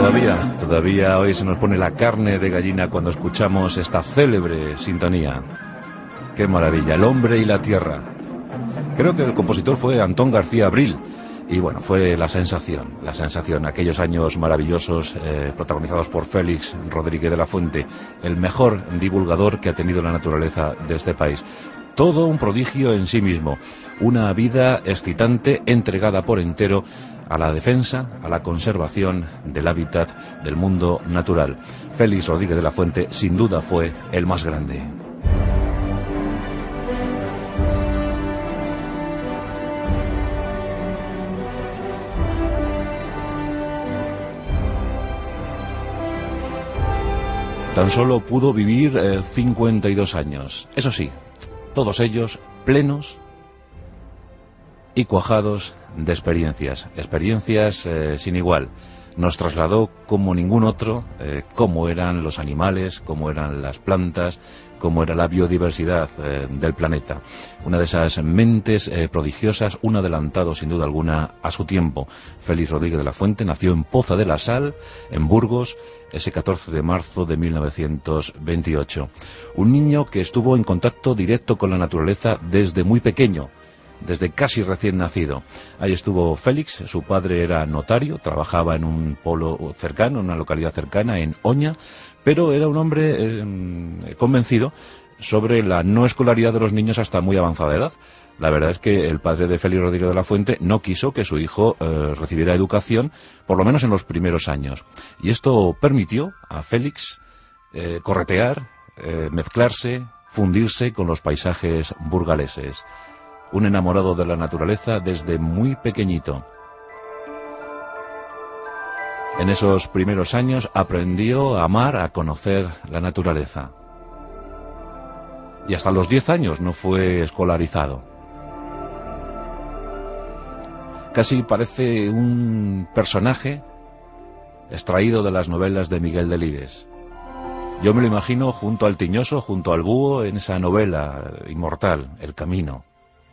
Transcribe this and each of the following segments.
Todavía hoy se nos pone la carne de gallina cuando escuchamos esta célebre sintonía. ¡Qué maravilla! El hombre y la tierra. Creo que el compositor fue Antón García Abril. Y bueno, fue la sensación, aquellos años maravillosos protagonizados por Félix Rodríguez de la Fuente, el mejor divulgador que ha tenido la naturaleza de este país. Todo un prodigio en sí mismo, una vida excitante entregada por entero a la defensa, a la conservación del hábitat del mundo natural. Félix Rodríguez de la Fuente sin duda fue el más grande. Tan solo pudo vivir 52 años. Eso sí, todos ellos plenos y cuajados de experiencias sin igual. Nos trasladó como ningún otro cómo eran los animales, cómo eran las plantas, cómo era la biodiversidad del planeta. Una de esas mentes prodigiosas, un adelantado sin duda alguna a su tiempo. Félix Rodríguez de la Fuente nació en Poza de la Sal, en Burgos, ese 14 de marzo de 1928. Un niño que estuvo en contacto directo con la naturaleza desde muy pequeño, desde casi recién nacido. Ahí estuvo Félix, su padre era notario, trabajaba en un polo cercano, en una localidad cercana, en Oña, pero era un hombre convencido sobre la no escolaridad de los niños hasta muy avanzada edad. La verdad es que el padre de Félix Rodríguez de la Fuente no quiso que su hijo recibiera educación, por lo menos en los primeros años. Y esto permitió a Félix corretear, mezclarse, fundirse con los paisajes burgaleses. Un enamorado de la naturaleza desde muy pequeñito. En esos primeros años aprendió a amar, a conocer la naturaleza. Y hasta los 10 años no fue escolarizado. Casi parece un personaje extraído de las novelas de Miguel Delibes. Yo me lo imagino junto al tiñoso, junto al búho, en esa novela inmortal, El Camino.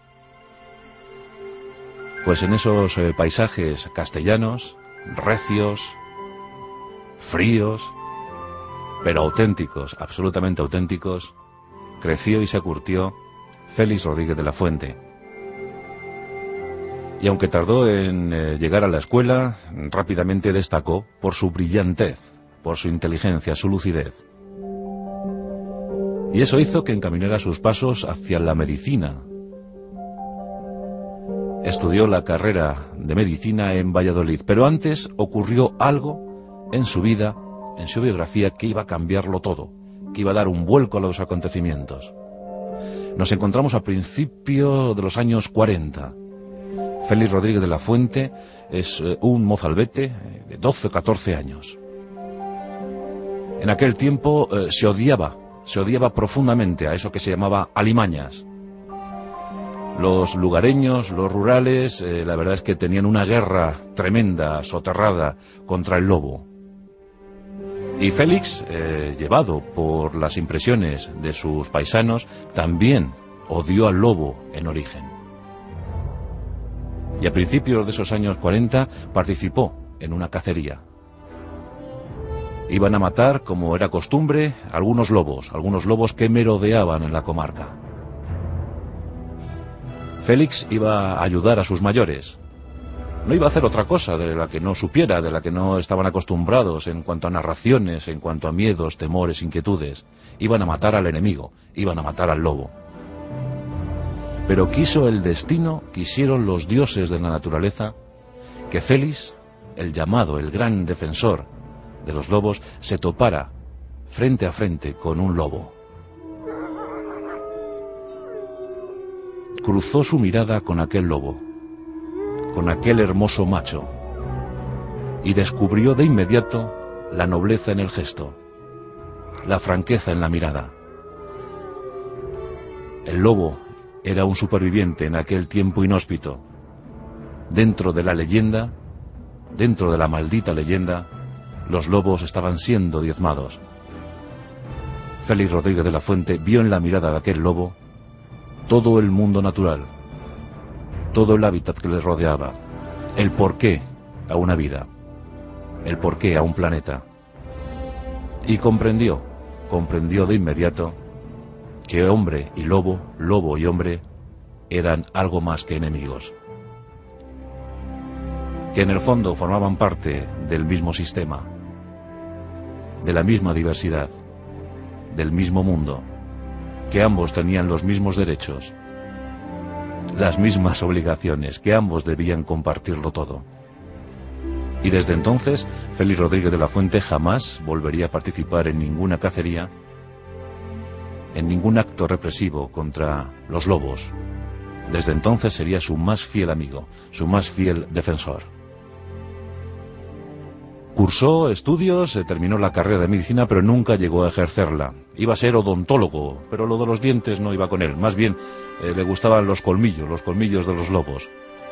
Pues en esos paisajes castellanos, recios, fríos, pero auténticos, absolutamente auténticos, creció y se curtió Félix Rodríguez de la Fuente. Y aunque tardó en llegar a la escuela, rápidamente destacó por su brillantez, por su inteligencia, su lucidez. Y eso hizo que encaminara sus pasos hacia la medicina. Estudió la carrera de medicina en Valladolid, pero antes ocurrió algo en su vida, en su biografía, que iba a cambiarlo todo, que iba a dar un vuelco a los acontecimientos. Nos encontramos a principios de los años 40. Félix Rodríguez de la Fuente es un mozalbete de 12 o 14 años. En aquel tiempo se odiaba profundamente a eso que se llamaba alimañas. Los lugareños, los rurales, la verdad es que tenían una guerra tremenda, soterrada, contra el lobo. Y Félix, llevado por las impresiones de sus paisanos, también odió al lobo en origen. Y a principios de esos años 40 participó en una cacería. Iban a matar, como era costumbre, algunos lobos que merodeaban en la comarca. Félix iba a ayudar a sus mayores. No iba a hacer otra cosa de la que no supiera, de la que no estaban acostumbrados en cuanto a narraciones, en cuanto a miedos, temores, inquietudes. Iban a matar al enemigo, iban a matar al lobo. Pero quiso el destino, quisieron los dioses de la naturaleza, que Félix, el llamado, el gran defensor de los lobos, se topara frente a frente con un lobo. Cruzó su mirada con aquel lobo, con aquel hermoso macho, y descubrió de inmediato la nobleza en el gesto, la franqueza en la mirada. El lobo era un superviviente en aquel tiempo inhóspito. Dentro de la leyenda, dentro de la maldita leyenda, los lobos estaban siendo diezmados. Félix Rodríguez de la Fuente vio en la mirada de aquel lobo todo el mundo natural, todo el hábitat que les rodeaba, el porqué a una vida. el porqué a un planeta. Y comprendió de inmediato que hombre y lobo, lobo y hombre, eran algo más que enemigos. Que en el fondo formaban parte del mismo sistema, de la misma diversidad, del mismo mundo, que ambos tenían los mismos derechos, las mismas obligaciones, que ambos debían compartirlo todo. Y desde entonces, Félix Rodríguez de la Fuente jamás volvería a participar en ninguna cacería, en ningún acto represivo contra los lobos. Desde entonces sería su más fiel amigo, su más fiel defensor. Cursó estudios, terminó la carrera de medicina, pero nunca llegó a ejercerla. Iba a ser odontólogo, pero lo de los dientes no iba con él. Más bien, le gustaban los colmillos de los lobos.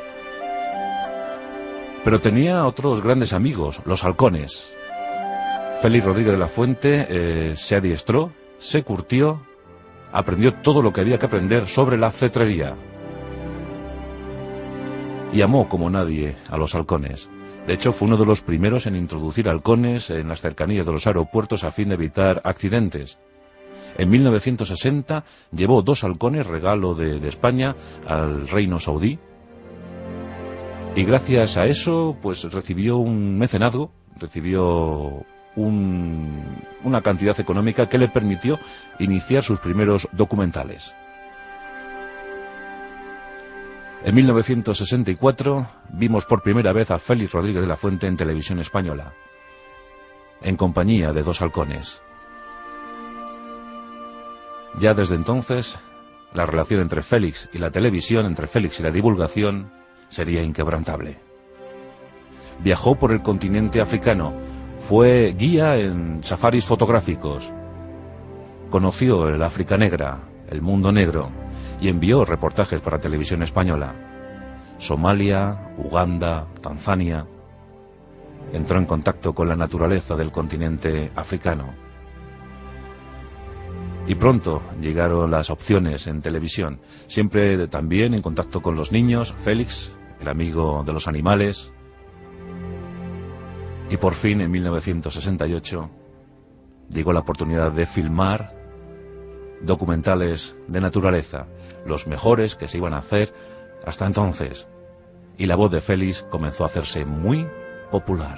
Pero tenía otros grandes amigos, los halcones. Félix Rodríguez de la Fuente se adiestró, se curtió, aprendió todo lo que había que aprender sobre la cetrería. Y amó como nadie a los halcones. De hecho, fue uno de los primeros en introducir halcones en las cercanías de los aeropuertos a fin de evitar accidentes. En 1960 llevó 2 halcones, regalo de España, al reino saudí. Y gracias a eso, pues recibió un mecenazgo, recibió una cantidad económica que le permitió iniciar sus primeros documentales. En 1964 vimos por primera vez a Félix Rodríguez de la Fuente en televisión española, en compañía de 2 halcones. Ya desde entonces, la relación entre Félix y la televisión, entre Félix y la divulgación, sería inquebrantable. Viajó por el continente africano, fue guía en safaris fotográficos, conoció el África negra, el mundo negro, y envió reportajes para televisión española. Somalia, Uganda, Tanzania. Entró en contacto con la naturaleza del continente africano. Y pronto llegaron las opciones en televisión, siempre también en contacto con los niños, Félix, el amigo de los animales. Y por fin, en 1968, llegó la oportunidad de filmar documentales de naturaleza, los mejores que se iban a hacer hasta entonces. Y la voz de Félix comenzó a hacerse muy popular.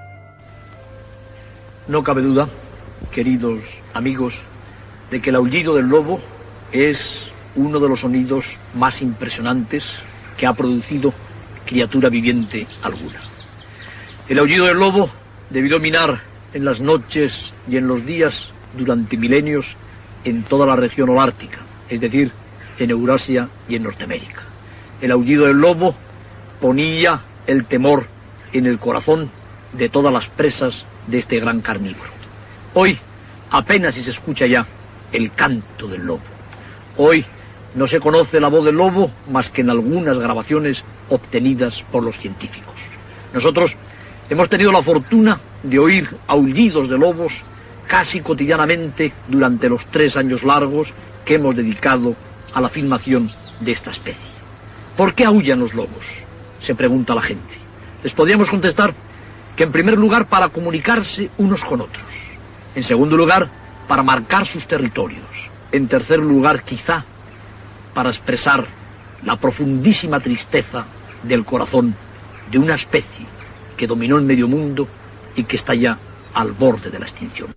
No cabe duda, queridos amigos, de que el aullido del lobo es uno de los sonidos más impresionantes que ha producido criatura viviente alguna. El aullido del lobo debió dominar en las noches y en los días durante milenios en toda la región holártica, es decir, en Eurasia y en Norteamérica. El aullido del lobo ponía el temor en el corazón de todas las presas de este gran carnívoro. Hoy apenas si se escucha ya el canto del lobo. Hoy no se conoce la voz del lobo más que en algunas grabaciones obtenidas por los científicos. Nosotros hemos tenido la fortuna de oír aullidos de lobos casi cotidianamente durante los 3 años largos que hemos dedicado a la filmación de esta especie. ¿Por qué aullan los lobos?, se pregunta la gente. Les podríamos contestar que en primer lugar para comunicarse unos con otros, en segundo lugar para marcar sus territorios, en tercer lugar quizá para expresar la profundísima tristeza del corazón de una especie que dominó el medio mundo y que está ya al borde de la extinción.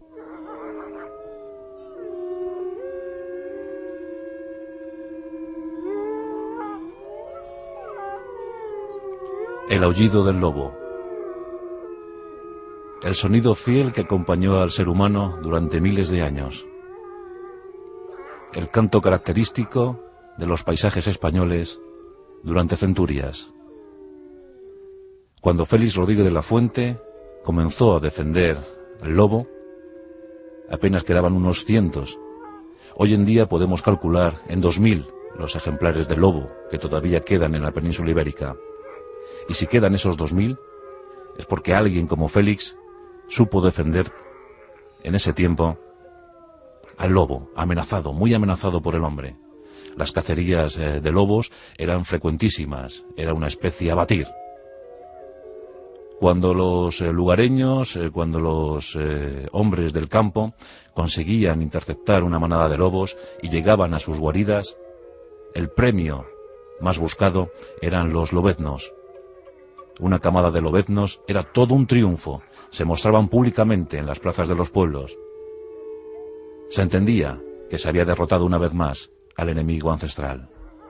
El aullido del lobo. El sonido fiel que acompañó al ser humano durante miles de años. El canto característico de los paisajes españoles durante centurias. Cuando Félix Rodríguez de la Fuente comenzó a defender el lobo, apenas quedaban unos cientos. Hoy en día podemos calcular en 2000 los ejemplares de lobo que todavía quedan en la península ibérica. Y si quedan esos 2000, es porque alguien como Félix supo defender en ese tiempo al lobo, amenazado, muy amenazado por el hombre. Las cacerías de lobos eran frecuentísimas, era una especie a batir. Cuando los lugareños, cuando los hombres del campo conseguían interceptar una manada de lobos y llegaban a sus guaridas, el premio más buscado eran los lobeznos. Una camada de lobeznos era todo un triunfo, se mostraban públicamente en las plazas de los pueblos. Se entendía que se había derrotado una vez más al enemigo ancestral.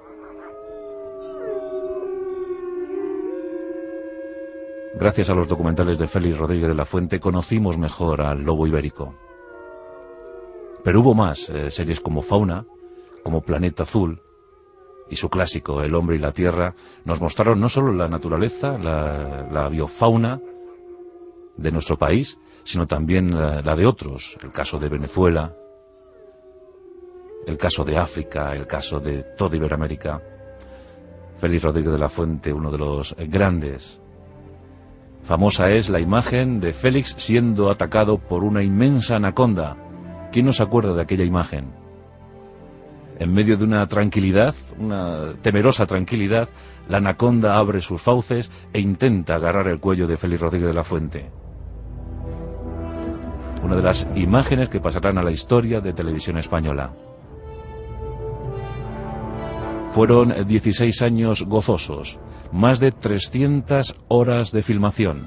Gracias a los documentales de Félix Rodríguez de la Fuente conocimos mejor al lobo ibérico. Pero hubo más, series como Fauna, como Planeta Azul, y su clásico El hombre y la tierra, nos mostraron no solo la naturaleza, la biofauna de nuestro país, sino también la de otros, el caso de Venezuela, el caso de África, el caso de toda Iberoamérica. Félix Rodríguez de la Fuente, uno de los grandes. Famosa es la imagen de Félix siendo atacado por una inmensa anaconda. ¿Quién no se acuerda de aquella imagen? En medio de una tranquilidad, una temerosa tranquilidad, la anaconda abre sus fauces e intenta agarrar el cuello de Félix Rodríguez de la Fuente. Una de las imágenes que pasarán a la historia de Televisión Española. Fueron 16 años gozosos, más de 300 horas de filmación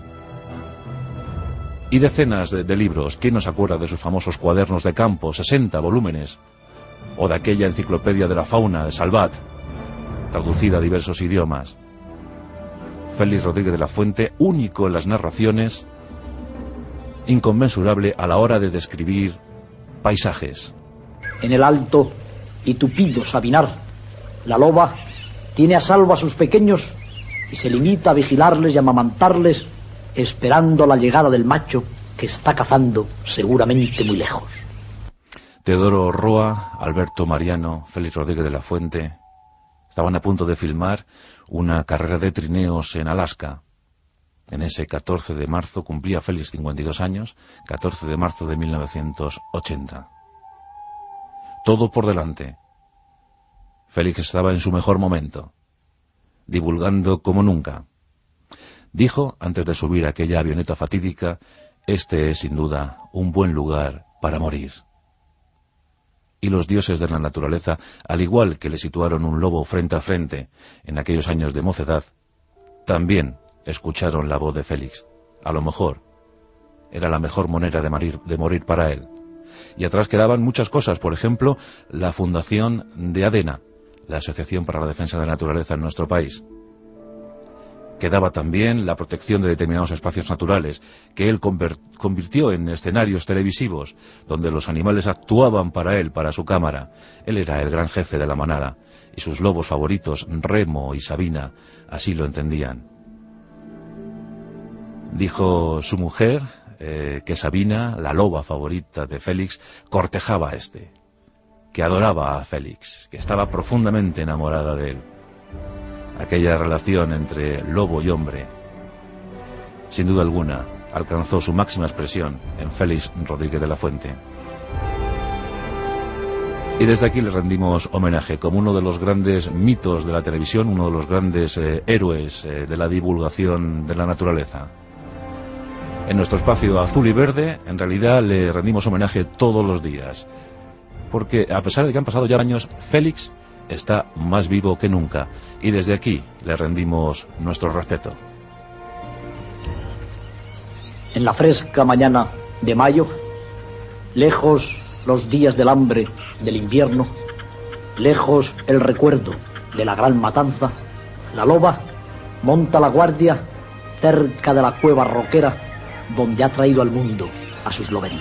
y decenas de libros. ¿Quién no se acuerda de sus famosos cuadernos de campo, 60 volúmenes? O de aquella enciclopedia de la fauna de Salvat, traducida a diversos idiomas. Félix Rodríguez de la Fuente, único en las narraciones, inconmensurable a la hora de describir paisajes. En el alto y tupido Sabinar, la loba tiene a salvo a sus pequeños y se limita a vigilarles y amamantarles, esperando la llegada del macho que está cazando seguramente muy lejos. Teodoro Roa, Alberto Mariano, Félix Rodríguez de la Fuente estaban a punto de filmar una carrera de trineos en Alaska. En ese 14 de marzo cumplía Félix 52 años, 14 de marzo de 1980. Todo por delante. Félix estaba en su mejor momento, divulgando como nunca. Dijo, antes de subir a aquella avioneta fatídica, este es sin duda un buen lugar para morir. Y los dioses de la naturaleza, al igual que le situaron un lobo frente a frente en aquellos años de mocedad, también escucharon la voz de Félix. A lo mejor era la mejor manera de morir para él. Y atrás quedaban muchas cosas, por ejemplo, la fundación de ADENA, la Asociación para la Defensa de la Naturaleza en nuestro país. Quedaba también la protección de determinados espacios naturales, que él convirtió en escenarios televisivos, donde los animales actuaban para él, para su cámara. Él era el gran jefe de la manada, y sus lobos favoritos, Remo y Sabina, así lo entendían. Dijo su mujer que Sabina, la loba favorita de Félix, cortejaba a este, que adoraba a Félix, que estaba profundamente enamorada de él. Aquella relación entre lobo y hombre, sin duda alguna, alcanzó su máxima expresión en Félix Rodríguez de la Fuente. Y desde aquí le rendimos homenaje como uno de los grandes mitos de la televisión, uno de los grandes héroes de la divulgación de la naturaleza. En nuestro espacio azul y verde, en realidad le rendimos homenaje todos los días, porque a pesar de que han pasado ya años, Félix está más vivo que nunca, y desde aquí le rendimos nuestro respeto. En la fresca mañana de mayo, lejos los días del hambre, del invierno, lejos el recuerdo de la gran matanza, la loba monta la guardia cerca de la cueva roquera donde ha traído al mundo a sus loberías.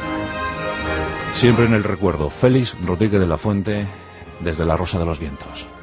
Siempre en el recuerdo, Félix Rodríguez de la Fuente, desde la Rosa de los Vientos.